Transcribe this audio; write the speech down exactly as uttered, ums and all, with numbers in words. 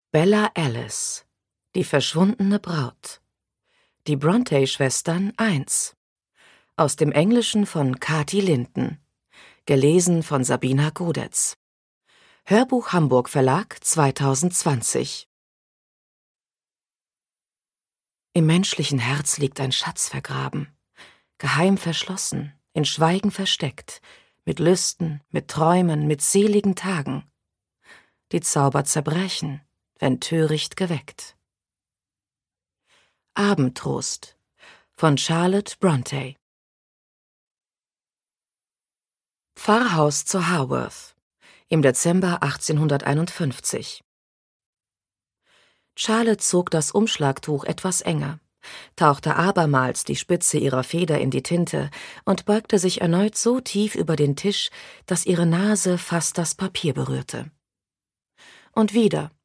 Bella Alice, die verschwundene Braut. Die Brontë-Schwestern eins. Aus dem Englischen von Kati Linden. Gelesen von Sabina Godetz. Hörbuch Hamburg Verlag zweitausendzwanzig. Im menschlichen Herz liegt ein Schatz vergraben, geheim verschlossen, in Schweigen versteckt, mit Lüsten, mit Träumen, mit seligen Tagen. Die Zauber zerbrechen, wenn töricht geweckt. Abendtrost von Charlotte Brontë. Pfarrhaus zu Haworth im Dezember achtzehnhunderteinundfünfzig. Charlotte zog das Umschlagtuch etwas enger, tauchte abermals die Spitze ihrer Feder in die Tinte und beugte sich erneut so tief über den Tisch, dass ihre Nase fast das Papier berührte. Und wieder,